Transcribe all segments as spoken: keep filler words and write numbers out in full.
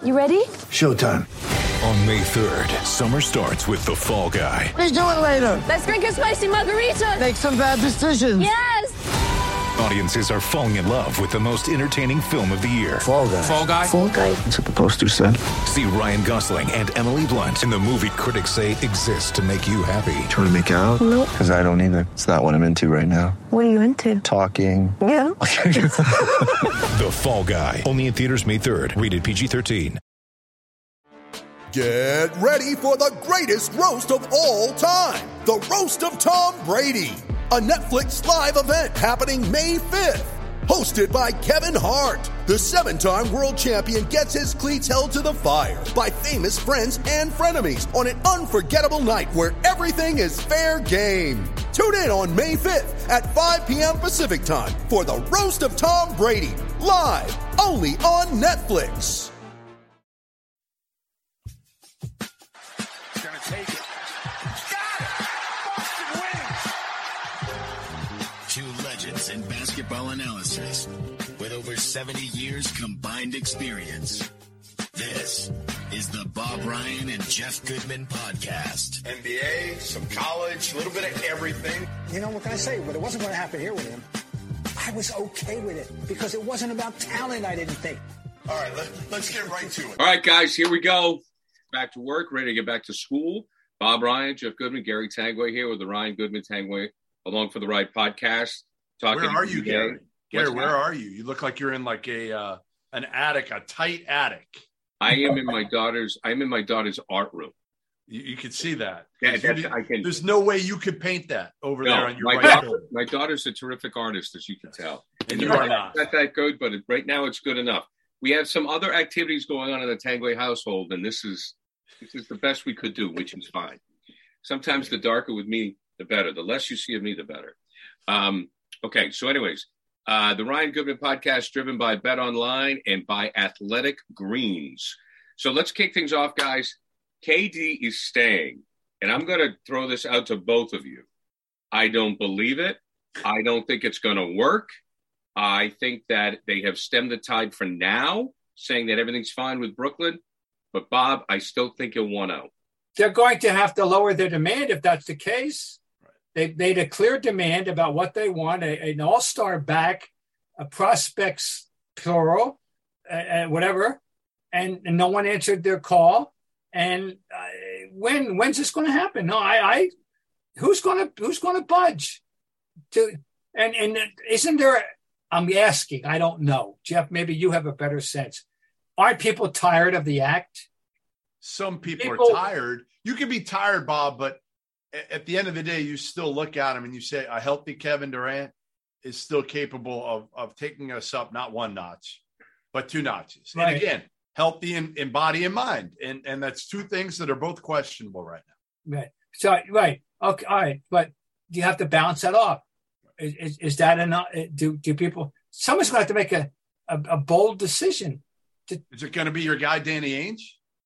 You ready? Showtime. On May third, summer starts with The Fall Guy. Let's do it later. Let's drink a spicy margarita. Make some bad decisions. Yes! Audiences are falling in love with the most entertaining film of the year. Fall Guy. Fall Guy? Fall Guy. That's what the poster said. See Ryan Gosling and Emily Blunt in the movie critics say exists to make you happy. Trying to make it out? Nope. Because I don't either. It's not what I'm into right now. What are you into? Talking. Yeah. The Fall Guy. Only in theaters May third. Rated P G thirteen. Get ready for the greatest roast of all time. The Roast of Tom Brady. A Netflix live event happening May fifth. Hosted by Kevin Hart. The seven-time world champion gets his cleats held to the fire by famous friends and frenemies on an unforgettable night where everything is fair game. Tune in on May fifth at five p.m. Pacific time for the Roast of Tom Brady. Live only on Netflix. Gonna take it. Got it! Boston wins! Two legends in basketball analysis with over seventy years combined experience. This is the Bob Ryan and Jeff Goodman podcast. N B A, some college, a little bit of everything. You know, what can I say? But it wasn't going to happen here with him. I was okay with it because it wasn't about talent, I didn't think. All right, let, let's get right to it. All right, guys, here we go. Back to work, ready to get back to school. Bob Ryan, Jeff Goodman, Gary Tangway here with the Ryan Goodman Tangway Along for the Ride podcast. Talking where are you, Gary? Gary, What's where that? are you? You look like you're in like a uh, an attic, a tight attic. I am in my daughter's. I'm in my daughter's art room. You, you can see that. Yeah, There's, that's, I can. There's no way you could paint that over No, there on your my, right daughter, shoulder. my daughter's a terrific artist, as you can tell. And you are not. Not that good, but it, right now it's good enough. We have some other activities going on in the Tangway household, and this is this is the best we could do, which is fine. Sometimes the darker with me, the better. The less you see of me, the better. Um, okay, so anyways, uh, the Ryan Goodman podcast driven by Bet Online and by Athletic Greens. So let's kick things off, guys. K D is staying, and I'm going to throw this out to both of you. I don't believe it. I don't think it's going to work. I think that they have stemmed the tide for now, saying that everything's fine with Brooklyn. But, Bob, I still think he'll want out. They're going to have to lower their demand if that's the case. They made a clear demand about what they want, a, an all-star back, a prospects plural, uh, whatever, and, and no one answered their call. And uh, when when's this going to happen? No, I, I who's going to who's going to budge? To and and isn't there? I'm asking. I don't know, Jeff. Maybe you have a better sense. Aren't people tired of the act? Some people, People- are tired. You can be tired, Bob, but a- at the end of the day, you still look at him and you say a healthy Kevin Durant is still capable of, of taking us up, not one notch, but two notches. Right. And again, healthy in, in body and mind. And, and that's two things that are both questionable right now. Right. So right. Okay. All right. But you have to balance that off. Is, is, is that enough? Do do people? Someone's going to have to make a, a, a bold decision. To, Is it going to be your guy, Danny Ainge?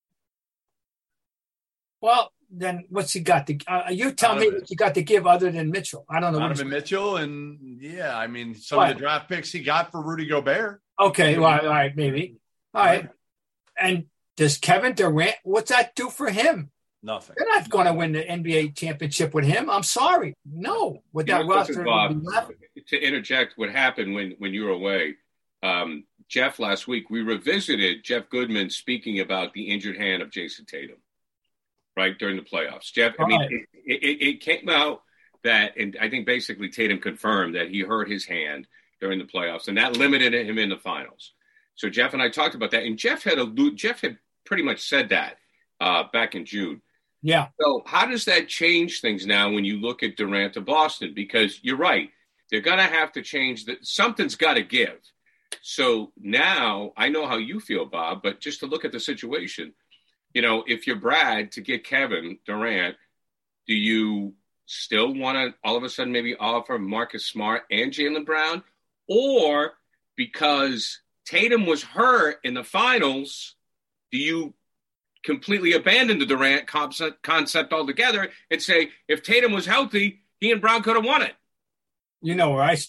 well, then what's he got to? Uh, you tell me Donovan. what you got to give other than Mitchell. I don't know. What Donovan he's- Mitchell. And yeah, I mean, some What? of the draft picks he got for Rudy Gobert. Okay. Well, all right. Maybe. All right. And does Kevin Durant? What's that do for him? Nothing. They're not going to win the N B A championship with him. I'm sorry. No. With You that know, listen, roster. Bob, to interject what happened when, when you were away, um, Jeff, last week, we revisited Jeff Goodman speaking about the injured hand of Jason Tatum, right, during the playoffs. Jeff, I mean, Right. it, it, it came out that, and I think basically Tatum confirmed that he hurt his hand during the playoffs, and that limited him in the finals. So Jeff and I talked about that, and Jeff had a Jeff had pretty much said that uh, back in June. Yeah. So how does that change things now when you look at Durant to Boston? Because you're right, they're going to have to change that. Something's got to give. So now I know how you feel, Bob, but just to look at the situation, you know, if you're Brad to get Kevin Durant, do you still want to all of a sudden maybe offer Marcus Smart and Jaylen Brown? Or because Tatum was hurt in the finals, do you completely abandon the Durant concept, concept altogether and say, if Tatum was healthy, he and Brown could have won it? You know where I stand.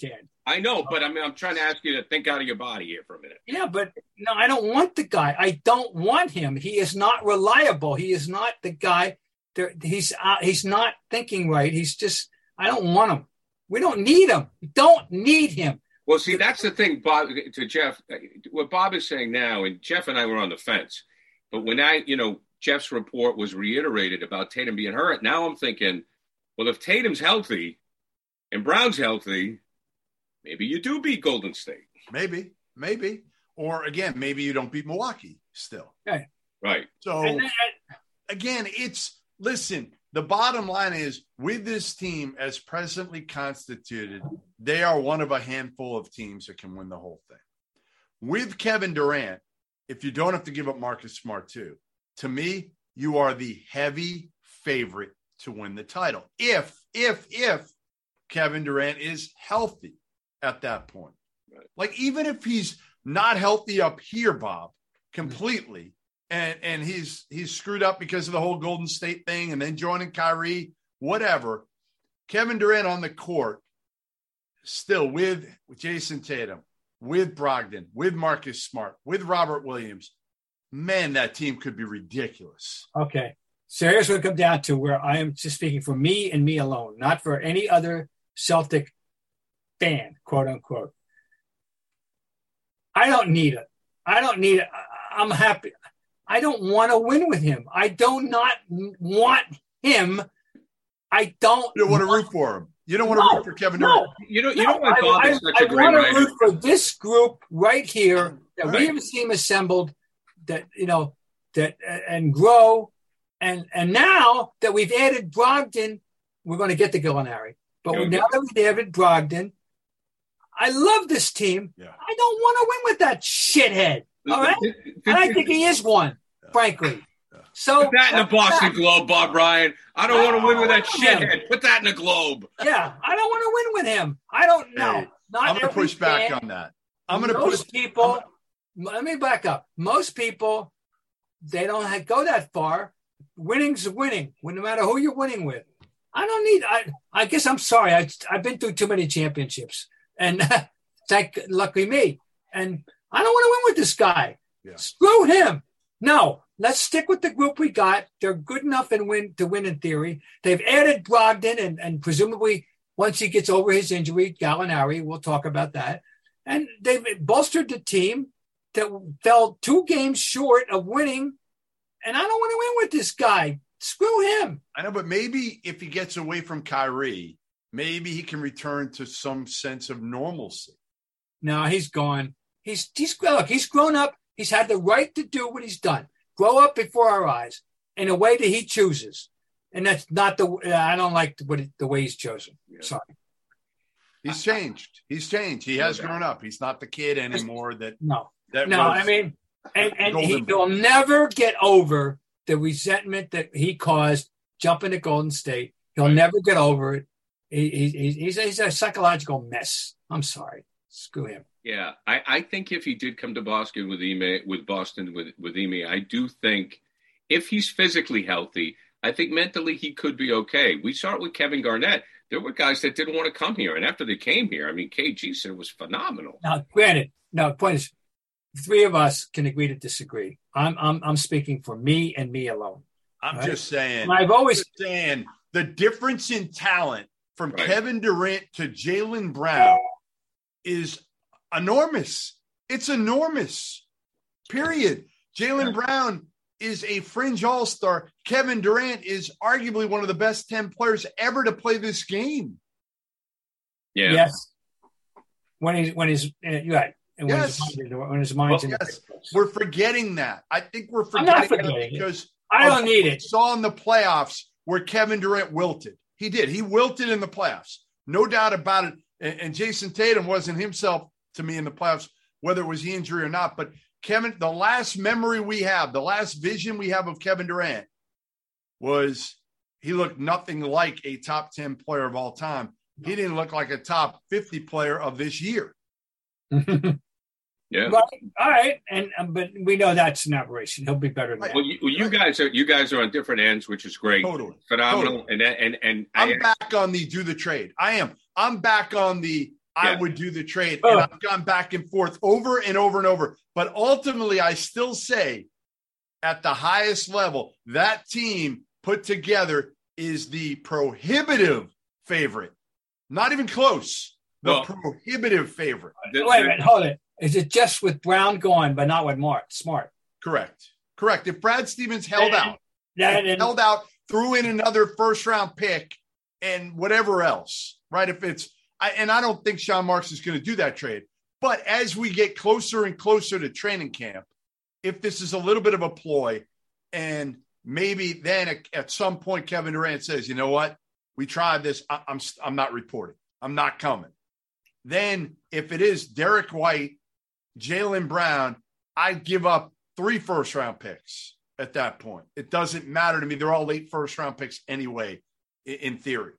I know, but I mean, I'm trying to ask you to think out of your body here for a minute. Yeah, but no, I don't want the guy. I don't want him. He is not reliable. He is not the guy. There, he's uh, he's not thinking right. He's just. I don't want him. We don't need him. We don't need him. Well, see, that's the thing, Bob. To Jeff, what Bob is saying now, and Jeff and I were on the fence, but when I, you know, Jeff's report was reiterated about Tatum being hurt. Now I'm thinking, well, if Tatum's healthy and Brown's healthy, maybe you do beat Golden State. Maybe, maybe. Or again, maybe you don't beat Milwaukee still. Okay. Right. So And then- again, it's, listen, the bottom line is with this team as presently constituted, they are one of a handful of teams that can win the whole thing. With Kevin Durant, if you don't have to give up Marcus Smart too, to me, you are the heavy favorite to win the title. If, if, if Kevin Durant is healthy at that point. Right. Like, even if he's not healthy up here, Bob, completely, and, and he's he's screwed up because of the whole Golden State thing and then joining Kyrie, whatever, Kevin Durant on the court, still with, with Jason Tatum, with Brogdon, with Marcus Smart, with Robert Williams, man, that team could be ridiculous. Okay. So here's what it comes down to, where I am just speaking for me and me alone, not for any other Celtic fan, quote unquote. I don't need it. I don't need it. I'm happy. I don't want to win with him. I do not want him. I don't. You don't want to root for him. You don't want to No, root for Kevin no. Durant. You know, you No, know why Bob I, is such I, a great I want writer? to root for this group right here that Right. we have seen assembled, that, you know, that and grow. And and now that we've added Brogdon, we're going to get to Gallinari. But Okay. now that we've added Brogdon, I love this team. Yeah. I don't want to win with that shithead. All right? And I think he is one, frankly. So Put that in the Boston Globe, Bob Ryan. I don't want to win with that Yeah. shithead. Put that in the Globe. Yeah, I don't want to win with him. I don't know. Hey, Not I'm going to every push back fan. on that. I'm going to Most push people. Let me back up. Most people, they don't have, go that far. Winning's winning, no matter who you're winning with. I don't need. I I guess I'm sorry. I I've been through too many championships, and thank lucky me. And I don't want to win with this guy. Yeah. Screw him. No, let's stick with the group we got. They're good enough and win to win in theory. They've added Brogdon, and and presumably once he gets over his injury, Gallinari. We'll talk about that. And they've bolstered the team that fell two games short of winning. And I don't want to win with this guy. Screw him. I know, but maybe if he gets away from Kyrie, maybe he can return to some sense of normalcy. No, he's gone. He's he's look, he's grown up. He's had the right to do what he's done. Grow up before our eyes in a way that he chooses. And that's not the I don't like what the way he's chosen. Sorry. He's changed. He's changed. He has grown up. He's not the kid anymore that No. that No, was I mean, and, and Golden he Boy. will never get over the resentment that he caused jumping to Golden State. He'll Right. never get over it. He, he, he's, he's a psychological mess. I'm sorry. Screw him. Yeah, I, I think if he did come to Boston with Ime, with Boston with with Ime, I do think if he's physically healthy, I think mentally he could be okay. We saw it with Kevin Garnett. There were guys that didn't want to come here, and after they came here, I mean, K G said it was phenomenal. Now, granted, no, point is, three of us can agree to disagree. I'm I'm I'm speaking for me and me alone. I'm Right. just saying. And I've always just saying the difference in talent from Right. Kevin Durant to Jaylen Brown is enormous. It's enormous. Period. Jaylen Brown is a fringe all-star. Kevin Durant is arguably one of the best ten players ever to play this game. Yeah. yes, when he's when he's uh, you're right. And when, Yes. his mind, when his mind's in Yes. the right place. We're forgetting that. I think we're I'm forgetting, not that forgetting it. because I of don't need what we it. saw in the playoffs where Kevin Durant wilted. He did. He wilted in the playoffs. No doubt about it. And, and Jason Tatum wasn't himself to me in the playoffs, whether it was the injury or not. But Kevin, the last memory we have, the last vision we have of Kevin Durant was he looked nothing like a top ten player of all time. He didn't look like a top fifty player of this year. Yeah. Right. All right, and um, but we know that's an aberration. He'll be better than that. Well, you, well, you guys are you guys are on different ends, which is great, Totally. phenomenal, Totally. and and and I'm I, back on the do the trade. I am. I'm back on the I Yeah. would do the trade. Oh. And I've gone back and forth over and over and over. But ultimately, I still say at the highest level, that team put together is the prohibitive favorite. Not even close. The Well, prohibitive favorite. The- Wait a the- minute, hold it. Is it just with Brown gone, but not with Mark? Smart. Correct. Correct. If Brad Stevens held And- out, That and, held out, threw in another first round pick and whatever else, right? If it's, I, and I don't think Sean Marks is going to do that trade. But as we get closer and closer to training camp, if this is a little bit of a ploy, and maybe then at, at some point Kevin Durant says, you know what, we tried this, I, I'm I'm not reporting, I'm not coming. Then if it is Derek White, Jaylen Brown, I'd give up three first round picks at that point. It doesn't matter to me. They're all late first round picks anyway, in, in theory.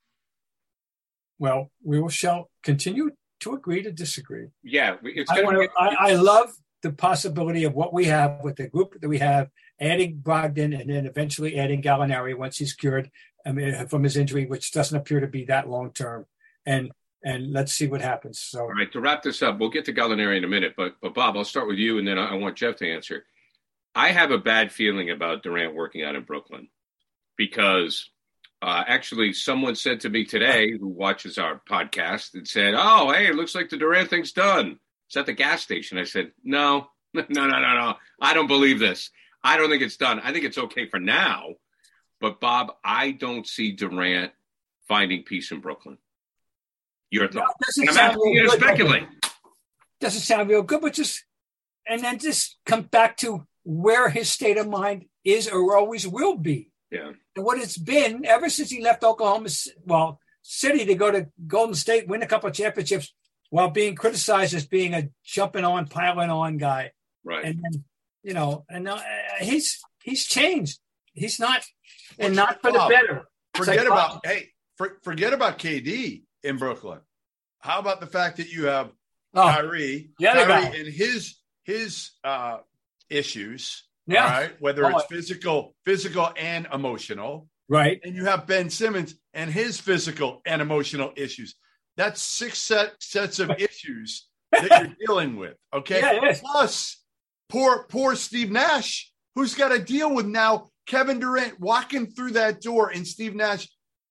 well, we will shall continue to agree to disagree. Yeah, it's I, going wanna, to I, I love the possibility of what we have with the group that we have, adding Brogdon and then eventually adding Gallinari once he's cured I mean, from his injury, which doesn't appear to be that long term. And and let's see what happens. So, All right, to wrap this up, we'll get to Gallinari in a minute, but but Bob, I'll start with you, and then I, I want Jeff to answer. I have a bad feeling about Durant working out in Brooklyn because uh, actually someone said to me today who watches our podcast and said, oh, hey, it looks like the Durant thing's done. It's at the gas station. I said, no, no, no, no, no. I don't believe this. I don't think it's done. I think it's okay for now. But, Bob, I don't see Durant finding peace in Brooklyn. Your thought? doesn't I'm sound asking you real to good, speculate. doesn't sound real good, but just and then just come back to where his state of mind is or always will be. Yeah. And what it's been ever since he left Oklahoma, well, City to go to Golden State, win a couple of championships while being criticized as being a jumping on, piling on guy. Right. And then, you know, and now uh, he's he's changed. He's not, and not for the Bob, better. It's Forget like, about hey, for, forget about K D in Brooklyn. How about the fact that you have oh, Kyrie, the other Kyrie guy. and his his uh, issues, Yeah. all right, whether Oh, it's physical, physical and emotional, right? and you have Ben Simmons and his physical and emotional issues. That's six set, sets of issues that you're dealing with. Okay, Yeah, it is. plus poor poor Steve Nash, who's got to deal with now Kevin Durant walking through that door, and Steve Nash.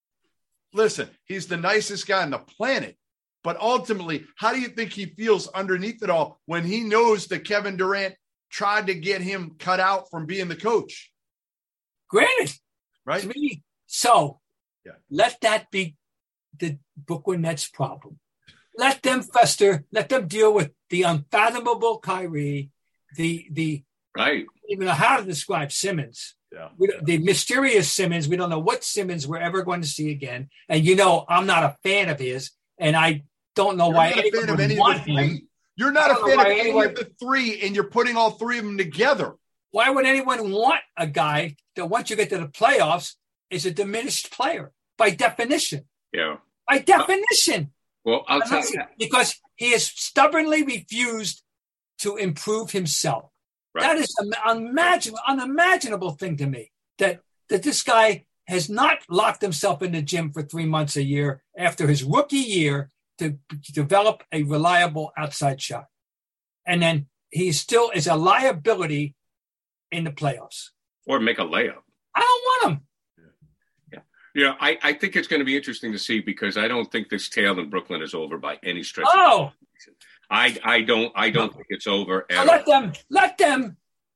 Listen, he's the nicest guy on the planet. But ultimately, how do you think he feels underneath it all when he knows that Kevin Durant tried to get him cut out from being the coach? Granted, right? To me, so yeah. let that be the Brooklyn Nets problem. Let them fester. Let them deal with the unfathomable Kyrie, the the right. Even know how to describe Simmons. Yeah. We, the mysterious Simmons. We don't know what Simmons we're ever going to see again. And you know, I'm not a fan of his, and I don't know You're why not a anyone fan of would any of want the three. him. You're not I a don't know fan of why any anyone- of the three, and you're putting all three of them together. Why would anyone want a guy that once you get to the playoffs is a diminished player by definition? Yeah. By definition. Well, I'll tell you. Because he has stubbornly refused to improve himself. Right. That is an unimaginable, unimaginable thing to me. That that this guy has not locked himself in the gym for three months a year after his rookie year to, to develop a reliable outside shot. And then he still is a liability in the playoffs. Or make a layup. I don't want him. Yeah. Yeah, I, I think it's going to be interesting to see because I don't think this tale in Brooklyn is over by any stretch. Oh, I I don't I don't think it's over. so At let all. them, let them.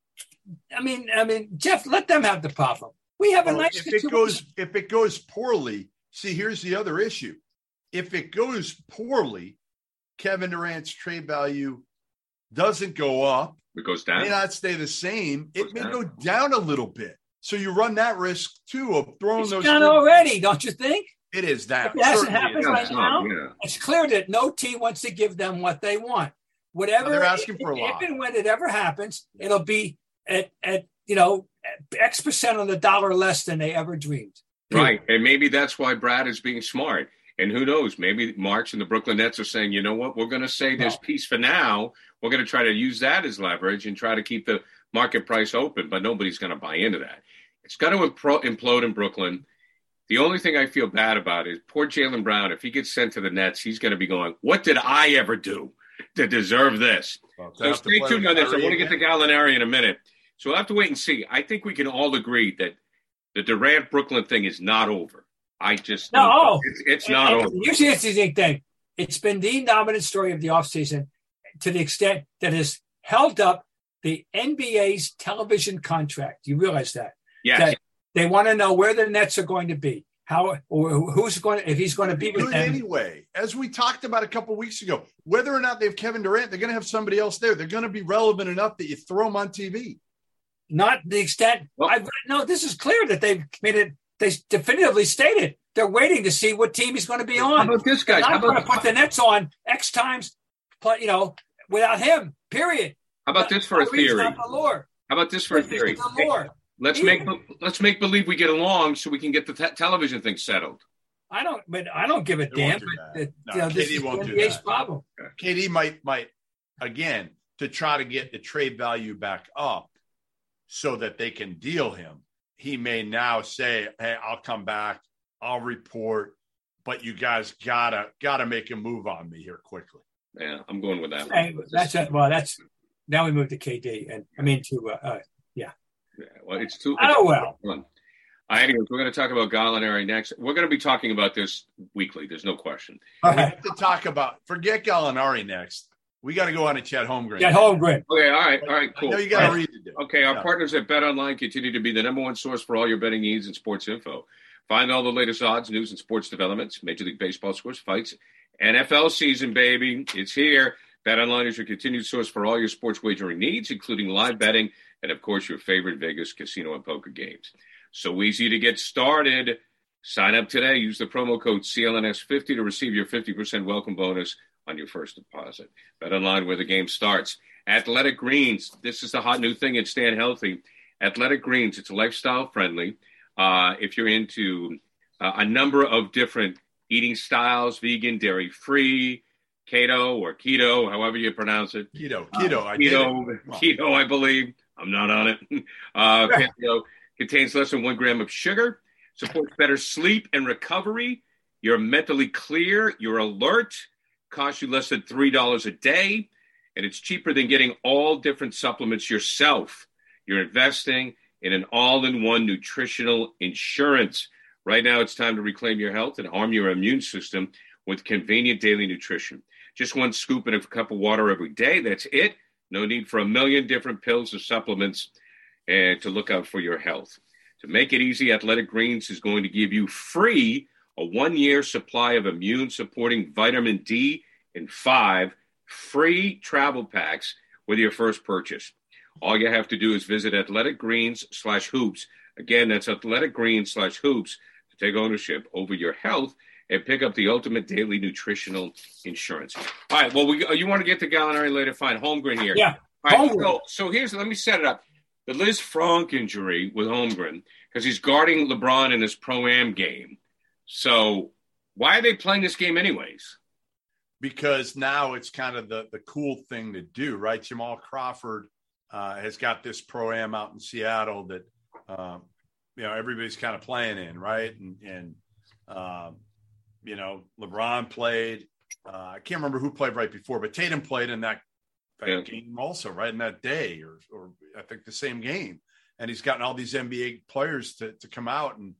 I mean, I mean, Jeff, let them have the problem. We have a Well, nice if situation. it goes if it goes poorly, see, here's the other issue. If it goes poorly, Kevin Durant's trade value doesn't go up. It goes down. May not stay the same. It, Goes may down. go down a little bit. So you run that risk too of throwing It's those. done three- already, don't you think? It is that. If it hasn't Certainly happened is. right some, now, yeah. it's clear that no team wants to give them what they want. Whatever They're asking for a if, lot. If and when it ever happens, it'll be at, at you know X percent on the dollar less than they ever dreamed. Right. And maybe that's why Brad is being smart. And who knows? Maybe Marks and the Brooklyn Nets are saying, you know what? We're going to say this No. piece for now. We're going to try to use that as leverage and try to keep the market price open, but nobody's going to buy into that. It's got to impro- implode in Brooklyn. The only thing I feel bad about is poor Jaylen Brown. If he gets sent to the Nets, he's going to be going, what did I ever do to deserve this? Well, so stay tuned on this. I want to get to Gallinari in a minute. So we'll have to wait and see. I think we can all agree that the Durant-Brooklyn thing is not over. I just no, oh, it's, it's not and, over. And here's the interesting thing. It's been the dominant story of the offseason to the extent that has held up the N B A's television contract. You realize that? Yes. That they want to know where the Nets are going to be, how or who's going to, if he's going to be with them. Anyway, as we talked about a couple of weeks ago, whether or not they have Kevin Durant, they're going to have somebody else there. They're going to be relevant enough that you throw them on T V. Not the extent. Well, I no. This is clear that they've made it. They definitively stated they're waiting to see what team he's going to be on. How about this guy? They're not going to put the Nets on X times, you know, without him. Period. How about this for a theory? How about this for a theory? Let's make let's make believe we get along so we can get the te- television thing settled. I don't, but I don't give a they damn. But, no, you know, this K D is won't the do N B A's that. problem. K D might might again to try to get the trade value back up so that they can deal him. He may now say, "Hey, I'll come back. I'll report, but you guys gotta gotta make a move on me here quickly." Yeah, I'm going with that. Hey, that's it. Well, that's now we move to K D, and I mean to uh, uh yeah. Yeah, well, it's too. Oh well. Fun. Uh, anyways, we're going to talk about Gallinari next. We're going to be talking about this weekly. There's no question. We have to talk about forget Gallinari next. We got to go on to Chet Holmgren. Chet Holmgren. Okay, all right, all right, cool. I know you got a read to do. Okay, our yeah. partners at BetOnline continue to be the number one source for all your betting needs and sports info. Find all the latest odds, news, and sports developments. Major League Baseball scores, fights, N F L season, baby. It's here. BetOnline is your continued source for all your sports wagering needs, including live betting and, of course, your favorite Vegas casino and poker games. So easy to get started. Sign up today. Use the promo code C L N S fifty to receive your fifty percent welcome bonus on your first deposit. BetOnline, where the game starts. Athletic Greens. This is the hot new thing in staying healthy. Athletic Greens. It's lifestyle friendly. Uh, if you're into uh, a number of different eating styles, vegan, dairy-free, keto or keto, however you pronounce it. Keto, keto, uh, I keto, did it. keto, I believe. I'm not on it. Uh, keto contains less than one gram of sugar, supports better sleep and recovery. You're mentally clear. You're alert. Costs you less than three dollars a day, and it's cheaper than getting all different supplements yourself. You're investing in an all-in-one nutritional insurance. Right now, it's time to reclaim your health and arm your immune system with convenient daily nutrition. Just one scoop in a cup of water every day. That's it. No need for a million different pills or supplements and to look out for your health. To make it easy, Athletic Greens is going to give you free a one-year supply of immune-supporting vitamin D and five free travel packs with your first purchase. All you have to do is visit Athletic Greens slash hoops. Again, that's Athletic Greens slash hoops to take ownership over your health and pick up the ultimate daily nutritional insurance. All right, well, we, you want to get to Gallinari later? Fine. Holmgren here. Yeah. All right, so, so here's, let me set it up. The Liz Frank injury with Holmgren, because he's guarding LeBron in his Pro-Am game. So why are they playing this game anyways? Because now it's kind of the, the cool thing to do, right? Jamal Crawford uh, has got this Pro-Am out in Seattle that, um, you know, everybody's kind of playing in, right? And, and um, you know, LeBron played. Uh, I can't remember who played right before, but Tatum played in that, that yeah. game also, right, in that day, or, or I think the same game. And he's gotten all these N B A players to, to come out, and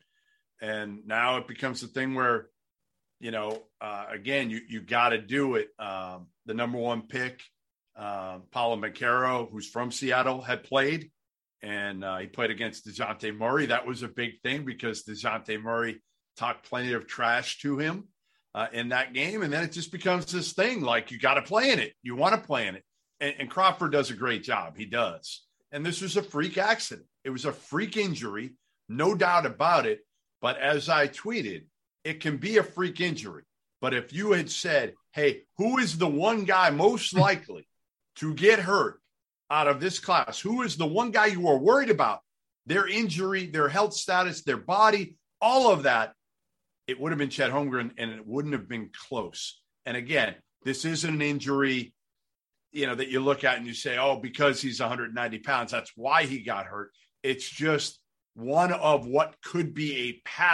and now it becomes a thing where, you know, uh, again, you you got to do it. Um, the number one pick, uh, Paolo Banchero, who's from Seattle, had played, and uh, he played against DeJounte Murray. That was a big thing because DeJounte Murray talked plenty of trash to him uh, in that game. And then it just becomes this thing like you got to play in it. You want to play in it. And, and Crawford does a great job. He does. And this was a freak accident. It was a freak injury, no doubt about it. But as I tweeted, it can be a freak injury. But if you had said, hey, who is the one guy most likely to get hurt out of this class? Who is the one guy you are worried about? Their injury, their health status, their body, all of that, it would have been Chet Holmgren, and it wouldn't have been close. And again, this isn't an injury, you know, that you look at and you say, oh, because he's one hundred ninety pounds, that's why he got hurt. It's just one of what could be a pattern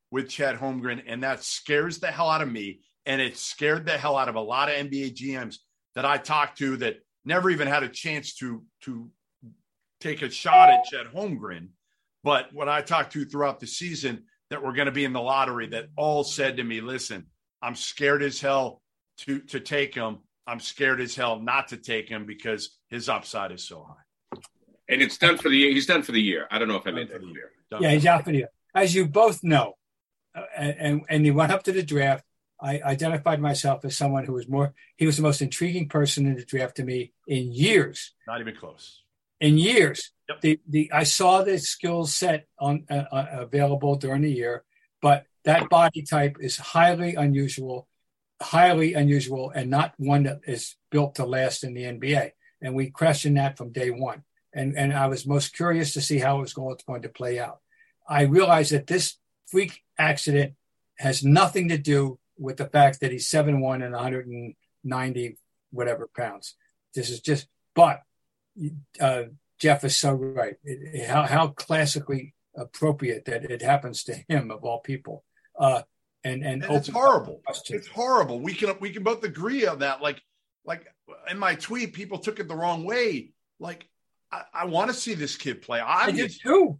with Chet Holmgren, and that scares the hell out of me, and it scared the hell out of a lot of N B A G Ms that I talked to that never even had a chance to to take a shot at Chet Holmgren. But when I talked to throughout the season that we're going to be in the lottery, that all said to me, listen, I'm scared as hell to, to take him. I'm scared as hell not to take him because his upside is so high. And it's done for the year. He's done for the year. I don't know if I made that clear. Yeah, he's out for the year. As you both know, uh, and, and he went up to the draft, I identified myself as someone who was more, he was the most intriguing person in the draft to me in years. Not even close. In years. Yep. The the I saw the skill set on uh, uh, available during the year, but that body type is highly unusual, highly unusual, and not one that is built to last in the N B A. And we questioned that from day one. And and I was most curious to see how it was going, going to play out. I realized that this freak accident has nothing to do with the fact that he's seven one and one hundred ninety whatever pounds. This is just, but uh, Jeff is so right. It, it, how, how classically appropriate that it happens to him of all people. Uh, and and, and it's horrible. It's horrible. We can we can both agree on that. Like like in my tweet, people took it the wrong way. Like I, I want to see this kid play. I did too.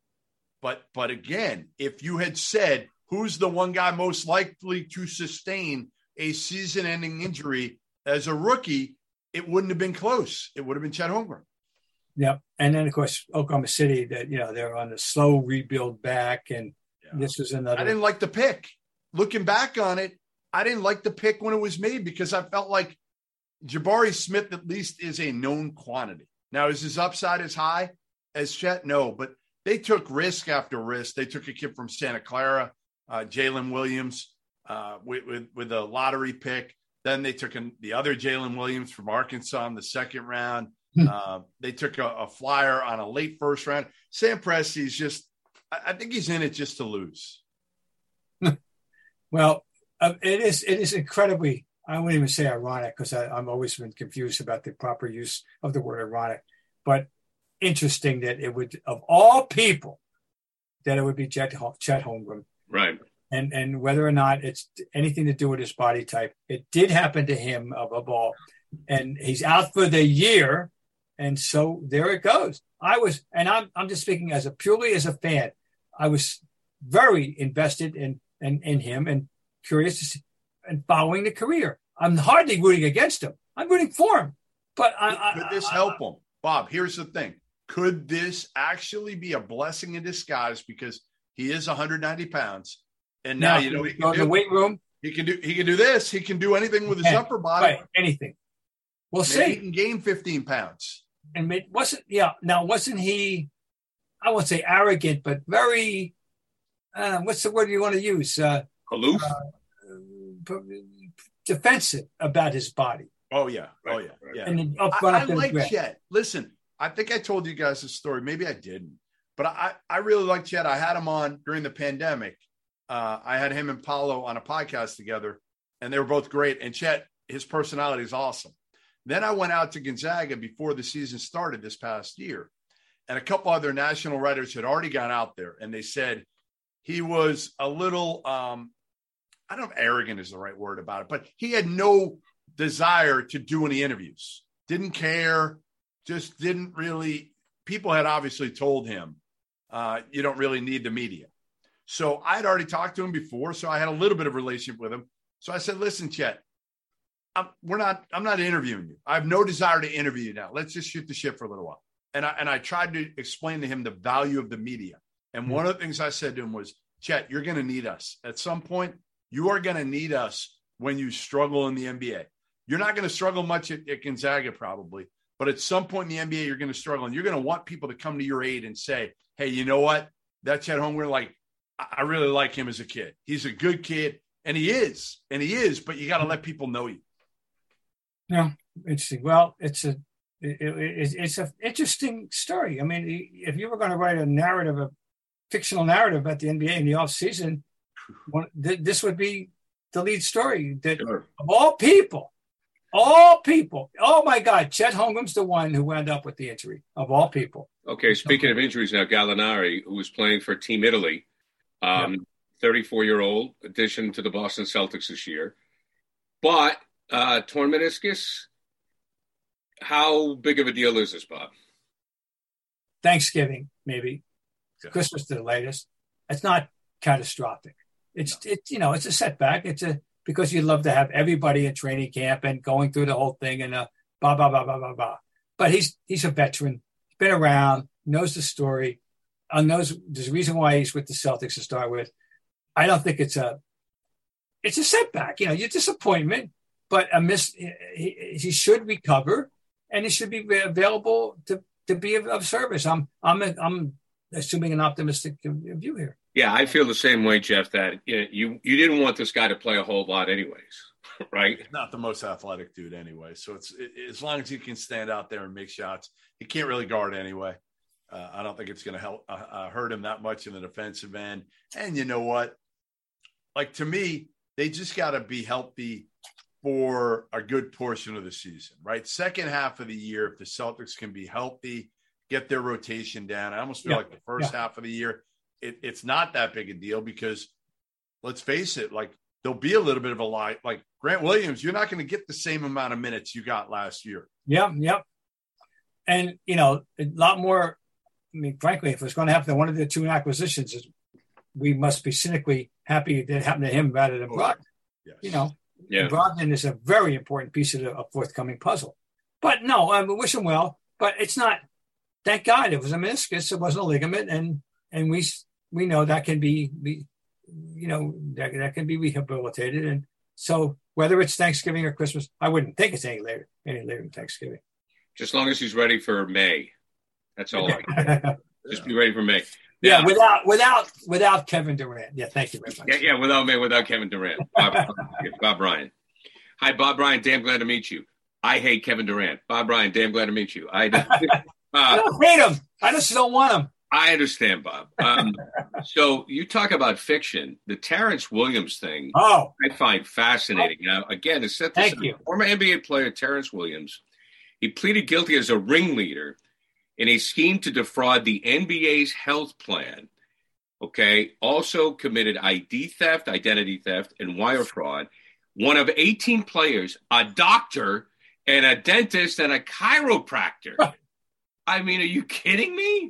But but again, if you had said who's the one guy most likely to sustain a season-ending injury as a rookie, it wouldn't have been close. It would have been Chet Holmgren. Yep. And then, of course, Oklahoma City, that, you know, they're on a slow rebuild back. And yeah. This was another. I didn't like the pick. Looking back on it, I didn't like the pick when it was made because I felt like Jabari Smith at least is a known quantity. Now, is his upside as high as Chet? No, but they took risk after risk. They took a kid from Santa Clara, uh, Jalen Williams, uh, with, with, with a lottery pick. Then they took an, the other Jalen Williams from Arkansas in the second round. Uh, they took a, a flyer on a late first round. Sam Presti's just, I, I think he's in it just to lose. Well, uh, it is it is incredibly, I wouldn't even say ironic because I'm always been confused about the proper use of the word ironic, but interesting that it would, of all people, that it would be Chet, Chet Holmgren. Right. And and whether or not it's anything to do with his body type, it did happen to him of a ball, and he's out for the year. And so there it goes. I was, and I'm I'm just speaking as a purely as a fan. I was very invested in in, in him and curious to see, and following the career. I'm hardly rooting against him. I'm rooting for him. But I, could I, this help him, Bob? Here's the thing: could this actually be a blessing in disguise because he is one hundred ninety pounds, and now, now you know he can do the weight room. He can do he can do this. He can do anything with his and, upper body. Right, anything. We'll Maybe see. He can gain fifteen pounds. And wasn't yeah now wasn't he, I won't say arrogant, but very uh, what's the word you want to use? Uh, Aloof, uh, defensive about his body. Oh yeah, oh yeah, yeah. And then up, I, up I like Chet. Listen, I think I told you guys this story. Maybe I didn't, but I I really like Chet. I had him on during the pandemic. Uh, I had him and Paulo on a podcast together, and they were both great. And Chet, his personality is awesome. Then I went out to Gonzaga before the season started this past year, and a couple other national writers had already gone out there, and they said he was a little, um, I don't know if arrogant is the right word about it, but he had no desire to do any interviews, didn't care, just didn't really, people had obviously told him, uh, you don't really need the media. So I'd already talked to him before, so I had a little bit of a relationship with him. So I said, listen, Chet, I'm, we're not, I'm not interviewing you. I have no desire to interview you now. Let's just shoot the shit for a little while. And I, and I tried to explain to him the value of the media. And mm-hmm. one of the things I said to him was, Chet, you're going to need us. At some point, you are going to need us when you struggle in the N B A. You're not going to struggle much at, at Gonzaga probably, but at some point in the N B A, you're going to struggle. And you're going to want people to come to your aid and say, hey, you know what? That Chet Holmgren, like, I really like him as a kid. He's a good kid. And he is. And he is. But you got to let people know you. No, interesting. Well, it's a it, it, it's an interesting story. I mean, if you were going to write a narrative, a fictional narrative about the N B A in the off season, one, th- this would be the lead story. That sure. Of all people, all people, oh my God, Chet Holmgren's the one who wound up with the injury of all people. Okay, speaking of injuries now, Gallinari, who was playing for Team Italy, um, thirty-four-year-old addition to the Boston Celtics this year. But uh, torn meniscus, how big of a deal is this, Bob? Thanksgiving, maybe. Okay. Christmas to the latest. It's not catastrophic. It's, no. it's you know, it's a setback. It's a because you'd love to have everybody in training camp and going through the whole thing and uh, blah, blah, blah, blah, blah, blah. But he's he's a veteran. He's been around, knows the story, uh, knows there's a reason why he's with the Celtics to start with. I don't think it's a it's a setback. You know, your disappointment, but a miss. He, he should recover, and he should be available to, to be of, of service. I'm I'm I'm assuming an optimistic view here. Yeah, I feel the same way, Jeff. That you know, you you didn't want this guy to play a whole lot, anyways, right? Not the most athletic dude, anyway. So it's it, as long as he can stand out there and make shots, he can't really guard anyway. Uh, I don't think it's going to help uh, uh, hurt him that much in the defensive end. And you know what? Like, to me, they just got to be healthy for a good portion of the season, right? Second half of the year, if the Celtics can be healthy, get their rotation down. I almost feel yeah. like the first yeah. half of the year, it, it's not that big a deal because, let's face it, like, there'll be a little bit of a lie. Like, Grant Williams, you're not going to get the same amount of minutes you got last year. Yeah, yeah. And, you know, a lot more, I mean, frankly, if it's going to happen to one of the two acquisitions, we must be cynically happy that it happened to him rather than Brogdon. Yes. You know, yeah. Brogdon is a very important piece of the a forthcoming puzzle. But no, I wish him well. But it's not. Thank God it was a meniscus. It wasn't a ligament, and and we we know that can be, be you know, that that can be rehabilitated. And so whether it's Thanksgiving or Christmas, I wouldn't think it's any later any later than Thanksgiving. Just as long as he's ready for May. That's all I can Just be ready for May. Yeah, now, without without without Kevin Durant. Yeah, thank you very much. Yeah, yeah, without May, without Kevin Durant. Bob, Bob Ryan. Hi, Bob Ryan. Damn glad to meet you. I hate Kevin Durant. Bob Ryan. Damn glad to meet you. I, uh, I don't hate him. I just don't want him. I understand, Bob. Um, so you talk about fiction. The Terrence Williams thing, oh, I find fascinating. Now, again, to set this Thank up, you. former N B A player Terrence Williams, he pleaded guilty as a ringleader in a scheme to defraud the N B A's health plan. Okay. Also committed I D theft, identity theft, and wire fraud. One of eighteen players, a doctor and a dentist and a chiropractor. I mean, are you kidding me?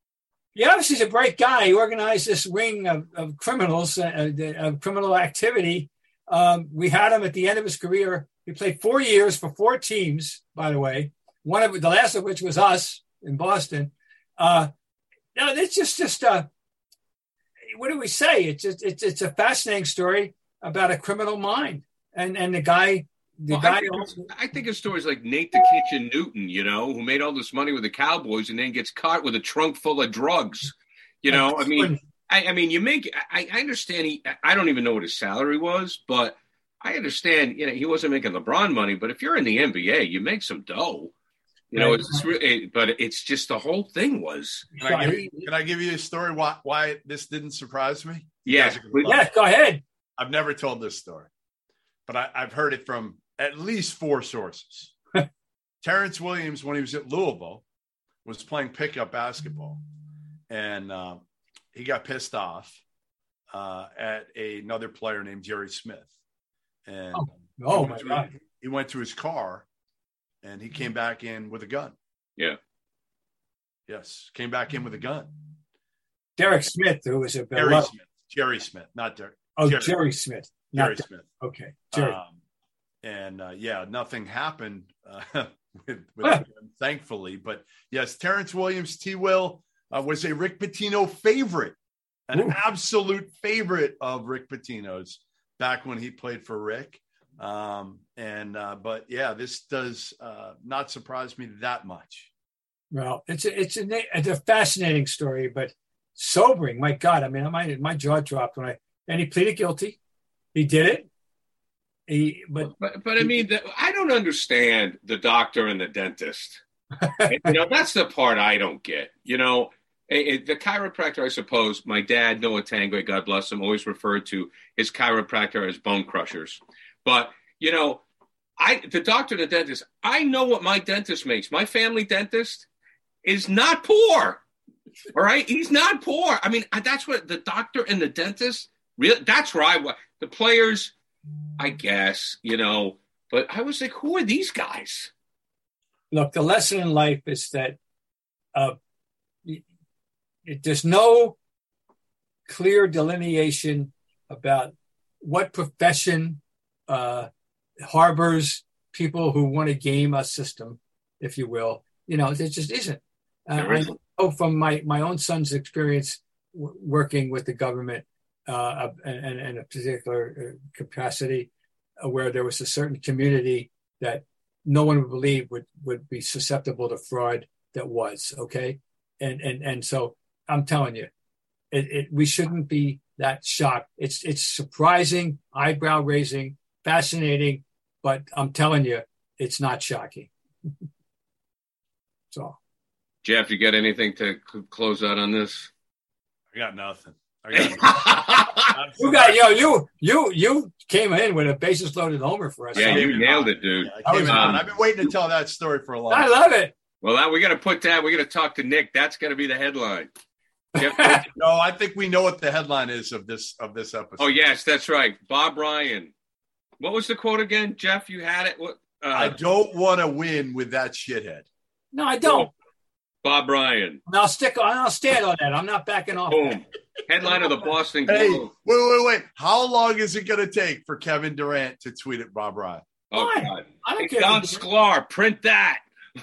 He obviously is a bright guy. He organized this ring of, of criminals, uh, of criminal activity. Um, we had him at the end of his career. He played four years for four teams, by the way. One of the last of which was us in Boston. Uh, no, it's just, just uh, what do we say? It's just, it's it's a fascinating story about a criminal mind, and and the guy, the well, guy. I think, also, I think of stories like Nate the Kitchen Newton, you know, who made all this money with the Cowboys and then gets caught with a trunk full of drugs. You know, I mean, I, I mean, you make. I, I understand. He. I don't even know what his salary was, but I understand. You know, he wasn't making LeBron money, but if you're in the N B A, you make some dough. You know, it's really, but it's just the whole thing was. Can I give you, can I give you a story why why this didn't surprise me? Yeah, yeah, go ahead. I've never told this story, but I, I've heard it from at least four sources. Terrence Williams, when he was at Louisville, was playing pickup basketball, and uh, he got pissed off uh, at a, another player named Jerry Smith. And oh, oh my to, God. He went to his car. And he came back in with a gun. Yeah. Yes. Came back in with a gun. Derek Smith, who was a Jerry below. Smith. Jerry Smith, not Derek. Oh, Jerry, Jerry Smith. Jerry not Smith. Okay. Jerry. Um, and uh, yeah, nothing happened uh, with, with him, thankfully. But yes, Terrence Williams, T. Will, uh, was a Rick Pitino favorite, an Ooh. absolute favorite of Rick Pitino's back when he played for Rick. Um, and, uh, but yeah, this does, uh, not surprise me that much. Well, it's a, it's a, it's a fascinating story, but sobering. My God. I mean, my, my jaw dropped when I, and he pleaded guilty. He did it. He, but, but, but I mean, the, I don't understand the doctor and the dentist. You know, that's the part I don't get, you know, it, it, the chiropractor, I suppose my dad, Noah Tanguay, God bless him, always referred to his chiropractor as bone crushers. But, you know, I the doctor and the dentist, I know what my dentist makes. My family dentist is not poor. All right. He's not poor. I mean, that's what the doctor and the dentist, Real, that's where I was. The players, I guess, you know, but I was like, who are these guys? Look, the lesson in life is that uh, it, there's no clear delineation about what profession uh, harbors people who want to game a system, if you will. You know, there just isn't. Uh, I know from my, my own son's experience w- working with the government uh, and in a particular capacity uh, where there was a certain community that no one would believe would, would be susceptible to fraud that was, okay? And and and so I'm telling you, it, it we shouldn't be that shocked. It's it's surprising, eyebrow raising, fascinating, but I'm telling you, it's not shocking. So, Jeff, you got anything to c- close out on this? I got nothing. I got nothing. you got yo you you you came in with a bases loaded homer for us. Yeah, so. you nailed it, dude. Yeah, I came in um, I've been waiting to tell that story for a long I time. love it. Well, that, we got to put that. We got to talk to Nick. That's going to be the headline. Jeff, No, I think we know what the headline is of this of this episode. oh yes, that's right. Bob Ryan. What was the quote again, Jeff? You had it. What? Uh, I don't want to win with that shithead. No, I don't. Bob Ryan. And I'll stick on. I'll stand on that. I'm not backing off. Boom. Headline of the Boston Globe. Hey, wait, wait, wait. How long is it going to take for Kevin Durant to tweet at Bob Ryan? Oh, Why? God. I don't Hey, care. Don Sklar, print that.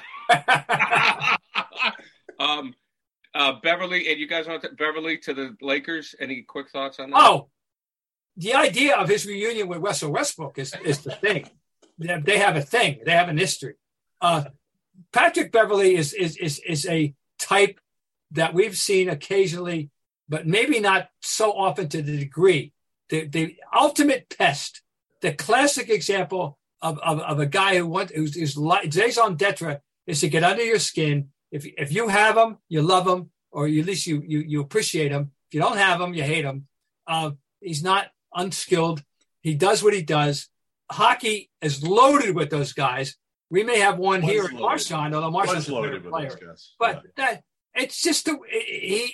um, uh, Beverly, and you guys want to, Beverly to the Lakers? Any quick thoughts on that? Oh, the idea of his reunion with Russell Westbrook is, is the thing. They they have a thing. They have an history. Uh, Patrick Beverly is, is is is a type that we've seen occasionally, but maybe not so often to the degree. The the ultimate pest, the classic example of, of, of a guy who wants who's, who's raison d'etre is to get under your skin. If if you have him, you love him, or at least you you you appreciate him. If you don't have him, you hate him. Uh, he's not unskilled. He does what he does. Hockey is loaded with those guys. We may have one Was here loaded. in Marchand, although Marchand's a loaded better with those player. guys. But Yeah. that it's just the he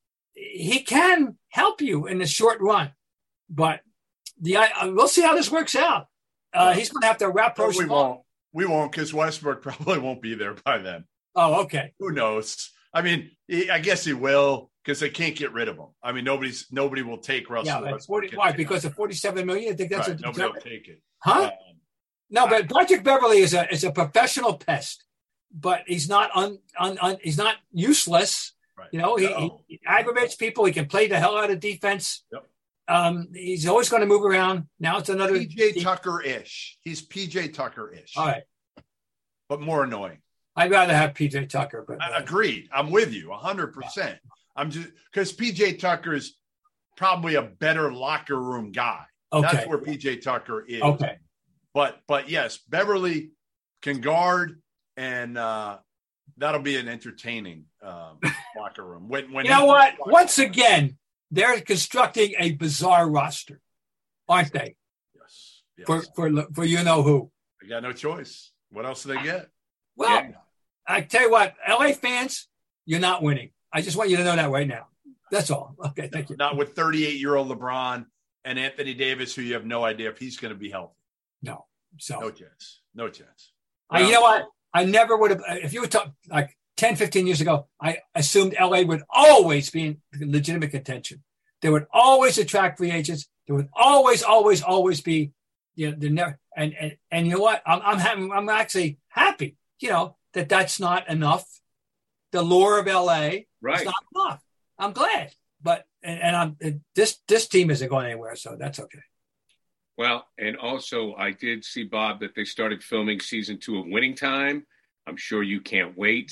he can help you in the short run. But the uh, we'll see how this works out. Uh, he's going to have to wrap No, Roche. we won't. We won't because Westbrook probably won't be there by then. Oh, okay. Who knows? I mean, he, I guess he will because they can't get rid of him. I mean, nobody's nobody will take Russell. Yeah, but Westbrook forty, why? Because of forty-seven million? I think that's right, a nobody will take it. Huh? Um, No, but Patrick Beverly is a is a professional pest, but he's not un, un, un he's not useless. Right. You know, he, No. he aggravates people. He can play the hell out of defense. Yep. Um, he's always going to move around. Now it's another P J Tucker ish. He's P J Tucker ish. All right, but more annoying. I'd rather have P J Tucker, but I, agreed. I'm with you, a hundred percent. I'm just because P J Tucker is probably a better locker room guy. Okay. That's where P J Tucker is. okay. But but yes, Beverly can guard, and uh, that'll be an entertaining um, locker room. When when You know he- what? Once again, they're constructing a bizarre roster, aren't they? yes, yes. For for for you know who. They got no choice. What else do they get? Well, Yeah. I tell you what, L A fans, you're not winning. I just want you to know that right now. That's all. Okay, thank you. Not with thirty-eight-year-old LeBron and Anthony Davis, who you have no idea if he's going to be healthy. No. So, No chance. No chance. I, you know what? I never would have, if you were talking like ten, fifteen years ago, I assumed L A would always be in legitimate contention. They would always attract free agents. There would always, always, always be, you know, the never, and, and, and you know what? I'm, I'm having, I'm actually happy, you know, that that's not enough. The lure of L A Right. is not enough. I'm glad, but, and, and I'm, and this, this team isn't going anywhere. So that's okay. Well, and also I did see, Bob, that they started filming season two of Winning Time. I'm sure you can't wait.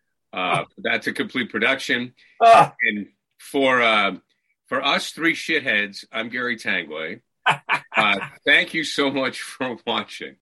Uh, that's a complete production. Ah. And for uh, for us three shitheads, I'm Gary Tanguay. Uh, thank you so much for watching.